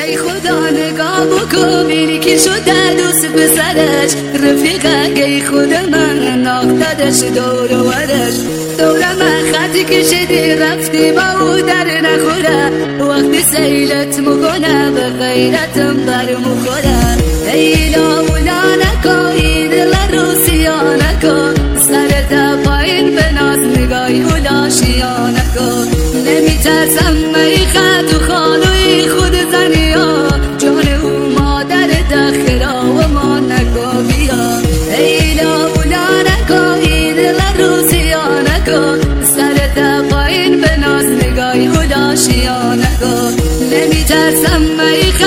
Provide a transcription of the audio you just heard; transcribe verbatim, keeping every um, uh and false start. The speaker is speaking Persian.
ای خدا نگاه بکن بینی که شده دوست پسرش رفیقه ای خود من ناختدش دور و ورش دور من خطی کشیدی رفتی با او در نخوره وقتی سیلت مکنه به غیرتم بر مخوره ای لاولا نکن این دل رو سیا نکن سرت پایین به ناز نگاهی اولا شیا نکن نمی ترسم ای خط و خالوی خود زنی ها جان او مادر دخرا و ما نکن بیا ای لاولا نکن این دل رو سیا نکن سرت پایین به ناز نگاهی اولا شیا نکن نمی ترسم ای خط